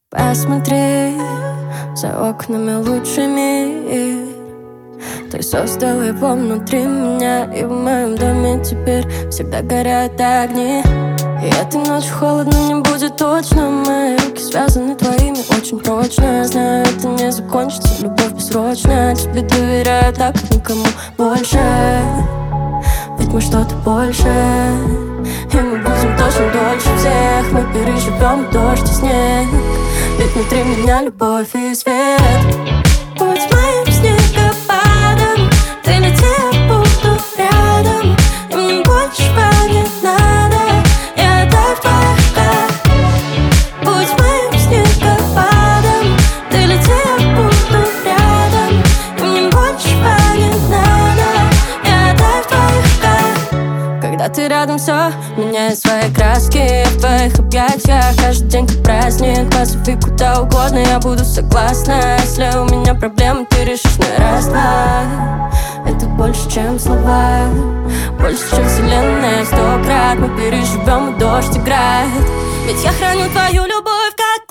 Посмотри, за окнами лучший мир. Ты создал его внутри меня, и в моем доме теперь всегда горят огни. И этой ночью холодно не будет точно. Мои руки связаны твоими очень прочно. Знаю, это не закончится, любовь бессрочная. Тебе доверяю так, как никому больше. Ведь мы что-то больше, и мы будем точно дольше всех. Мы переживем дождь и снег, ведь внутри меня любовь и свет. Будь моим снегопадом, ты лети, я буду рядом. И мне больше не надо, я таю в твоих руках. Будь моим снегопадом, ты лети, я буду рядом. И мне больше не надо, я таю в твоих руках. Когда ты рядом, все меняет свои краски. Я в твоих объятиях каждый день как праздник. Позови куда угодно, я буду согласна. Если у меня проблемы, ты решишь на раз-два. Это больше, чем слова, больше, чем вселенная 100 крат. Мы переживем, и дождь играет, ведь я храню твою любовь как